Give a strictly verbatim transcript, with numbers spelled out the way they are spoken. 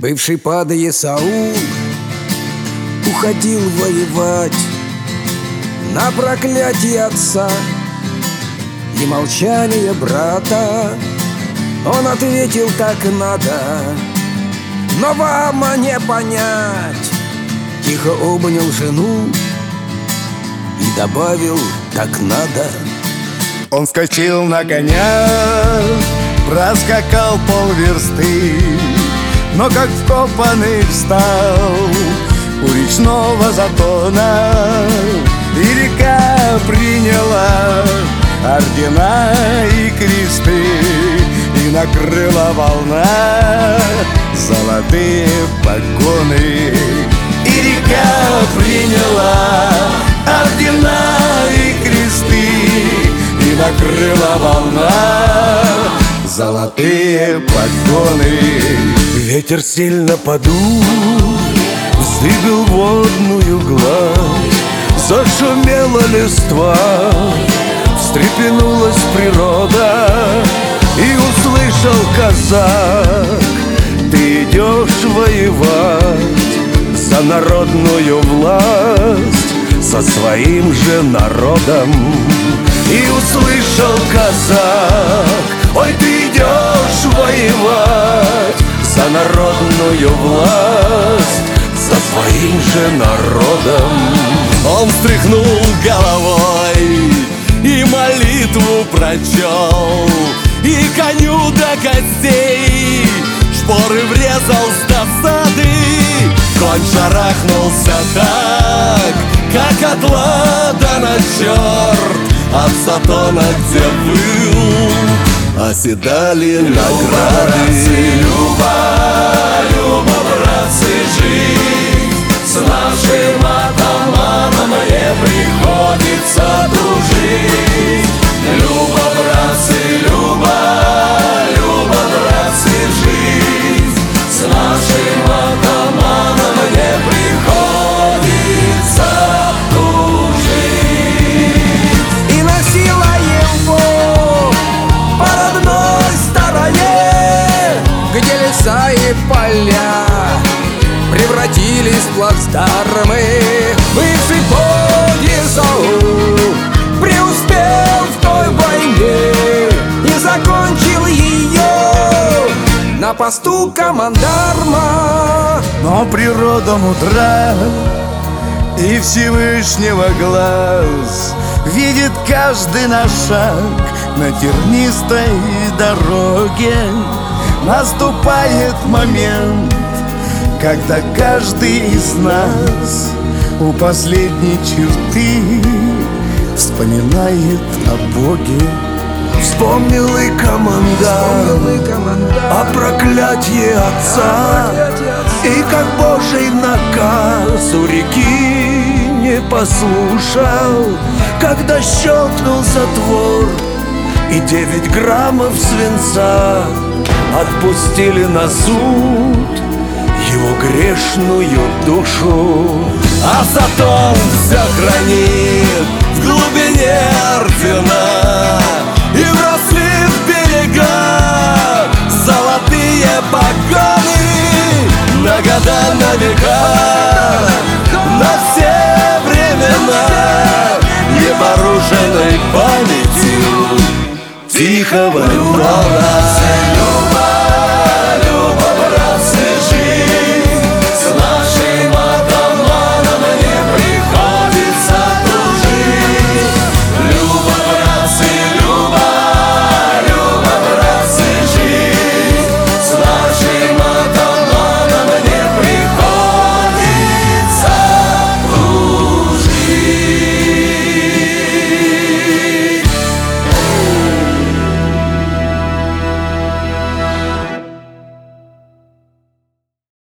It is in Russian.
Бывший падая Саул уходил воевать на проклятие отца и молчание брата. Он ответил: так надо, но вам не понять. Тихо обнял жену и добавил: так надо. Он вскочил на коня, проскакал полверсты, но как вкопанный встал у речного затона, и река приняла ордена и кресты, и накрыла волна золотые погоны. И река приняла ордена и кресты, и накрыла волна золотые погоны. Ветер сильно подул, вздыбил водную гладь, зашумела листва, встрепенулась природа, и услышал казак: ты идешь воевать за народную власть со своим же народом. И услышал казак: ой, ты идешь воевать за народную власть со своим же народом. Он встряхнул головой и молитву прочел, и коню до костей шпоры врезал с досады. Конь шарахнулся так, как от ладана черт, от затона, где был, оседали награды. Люба, Люба, братцы, жить с нашим атаманом не приходится дружить. Люба, братцы, Люба, Люба, братцы, жить с нашим атаманом не приходится дружить. И носила его по родной стороне, где леса и поля превратились в плацдармы. Бывший подье Саул преуспел в той войне и закончил ее на посту командарма. Но природа мудра, и Всевышнего глаз видит каждый наш шаг на тернистой дороге. Наступает момент, когда каждый из нас у последней черты вспоминает о Боге. Вспомнил и командар о проклятии отца, и как Божий наказ у реки не послушал, когда щелкнул затвор и девять граммов свинца отпустили на суд его грешную душу. А Сатон все хранит в глубине ордена, и вросли в берега золотые погоны на года, на века, на все времена. Непорушенной памятью тихого Дона.